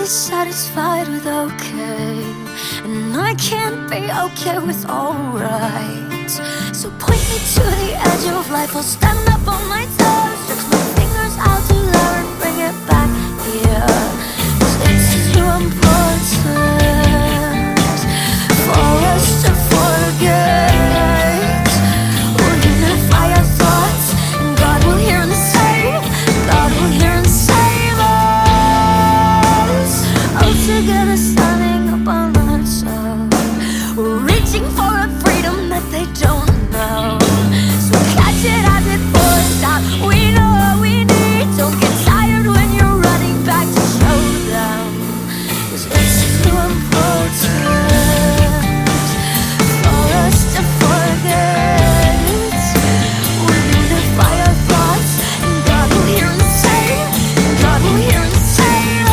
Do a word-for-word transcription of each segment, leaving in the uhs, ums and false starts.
be satisfied with okay, and I can't be okay with alright. So point me to the edge of life, I'll stand up on my toes, stretch my fingers out to there and bring it back here. 'Cause it's too important for us to forget. We'll unify our thoughts, and God will hear and save. God will hear and save us. All together standing up on ourselves, we're reaching for a freedom that they don't know. So catch it as it pours out. We know what we need. Don't get tired when you're running back to show them. 'Cause it's too important for us to forget. We'll unify our thoughts, and God will hear and save. God will hear and save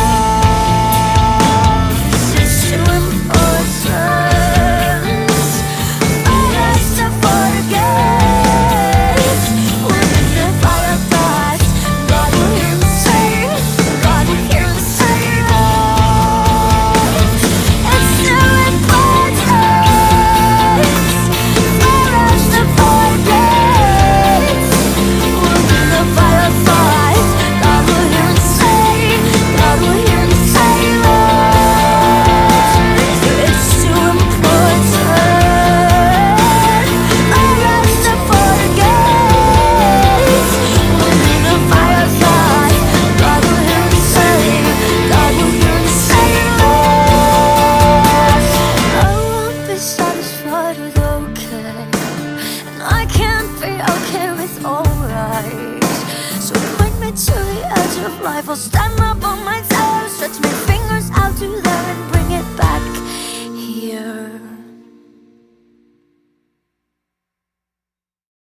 us. It's too important for us to forget. We'll unify our thoughts, God will hear and save. God will hear and save us. It's too important for us to forget. We'll unify our thoughts, God will hear and save. God will hear and save us. It's too important for us to forget. We'll unify our thoughts, God will hear and save. God will hear and save us. I won't be satisfied with okay, and I can't be okay with alright. So point me to the edge of life, I'll stand up on my toes, stretch my fingers out to there and bring